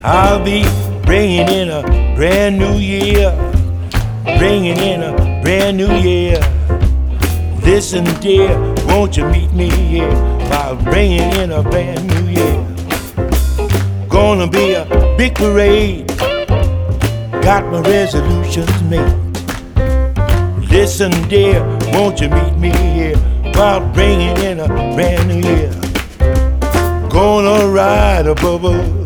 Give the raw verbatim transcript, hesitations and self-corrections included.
I'll be bringing in a brand new year, bringing in a brand new year. Listen, dear, won't you meet me here while bringing in a brand new year? Gonna be a big parade, got my resolutions made. Listen, dear, won't you meet me here while bringing in a brand new year? Gonna ride a bubble